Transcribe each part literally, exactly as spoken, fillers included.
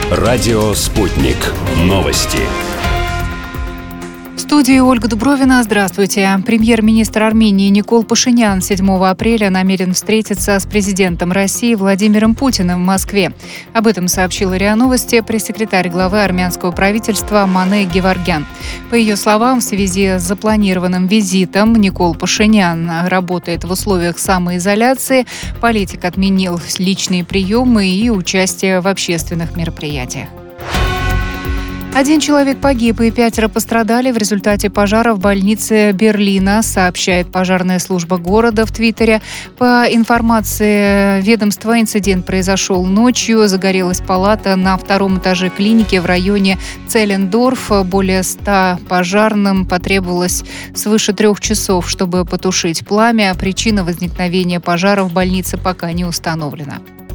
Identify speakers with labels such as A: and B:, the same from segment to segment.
A: Радио «Спутник». Новости.
B: В студии Ольга Дубровина. Здравствуйте. Премьер-министр Армении Никол Пашинян седьмого апреля намерен встретиться с президентом России Владимиром Путиным в Москве. Об этом сообщила РИА Новости пресс-секретарь главы армянского правительства Мане Геворгян. По ее словам, в связи с запланированным визитом Никол Пашинян работает в условиях самоизоляции. Политик отменил личные приемы и участие в общественных мероприятиях. Один человек погиб и пятеро пострадали в результате пожара в больнице Берлина, сообщает пожарная служба города в Твиттере. По информации ведомства, инцидент произошел ночью. Загорелась палата на втором этаже клиники в районе Целлендорф. Более ста пожарным потребовалось свыше трех часов, чтобы потушить пламя. Причина возникновения пожара в больнице пока не установлена.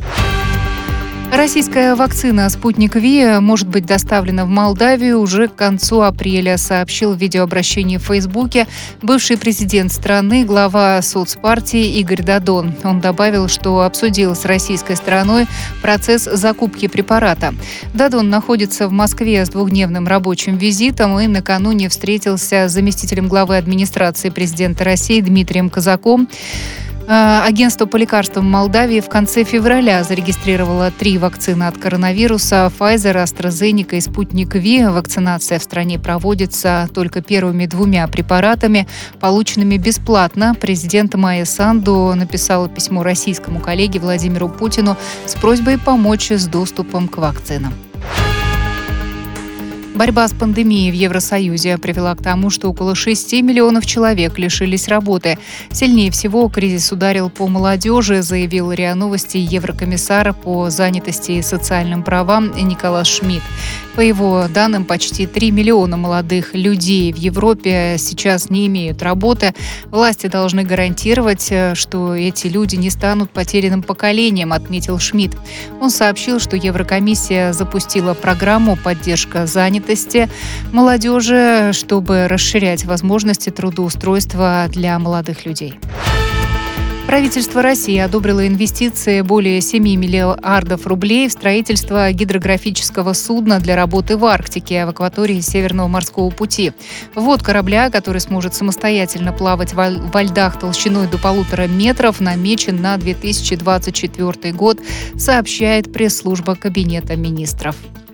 B: Российская вакцина «Спутник Ви» может быть доставлена в Молдавию уже к концу апреля, сообщил в видеообращении в Фейсбуке бывший президент страны, глава соцпартии Игорь Дадон. Он добавил, что обсудил с российской стороной процесс закупки препарата. Дадон находится в Москве с двухдневным рабочим визитом и накануне встретился с заместителем главы администрации президента России Дмитрием Казаком. Агентство по лекарствам Молдавии в конце февраля зарегистрировало три вакцины от коронавируса – Pfizer, AstraZeneca и «Спутник Ви». Вакцинация в стране проводится только первыми двумя препаратами, полученными бесплатно. Президент Майя Санду написала письмо российскому коллеге Владимиру Путину с просьбой помочь с доступом к вакцинам. Борьба с пандемией в Евросоюзе привела к тому, что около шести миллионов человек лишились работы. Сильнее всего кризис ударил по молодежи, заявил РИА Новости еврокомиссар по занятости и социальным правам Николас Шмидт. По его данным, почти три миллиона молодых людей в Европе сейчас не имеют работы. Власти должны гарантировать, что эти люди не станут потерянным поколением, отметил Шмидт. Он сообщил, что Еврокомиссия запустила программу «Поддержка занятости» молодежи, чтобы расширять возможности трудоустройства для молодых людей. Правительство России одобрило инвестиции более семи миллиардов рублей в строительство гидрографического судна для работы в Арктике в акватории Северного морского пути. Ввод корабля, который сможет самостоятельно плавать во льдах толщиной до полутора метров, намечен на две тысячи двадцать четвёртый год, сообщает пресс-служба Кабинета министров.